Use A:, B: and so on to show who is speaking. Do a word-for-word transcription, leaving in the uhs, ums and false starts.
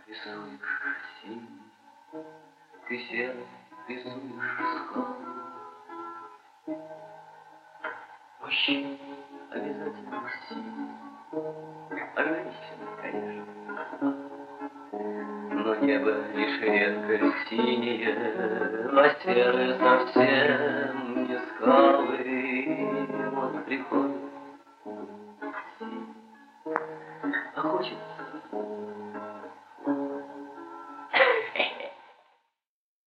A: Рисуешь синий, ты серый рисуешь скалы. Мужчина обязательно синий, а женщина, конечно, но небо лишь редко синее, а серые совсем не скалы. Вот приходит синий, а хочет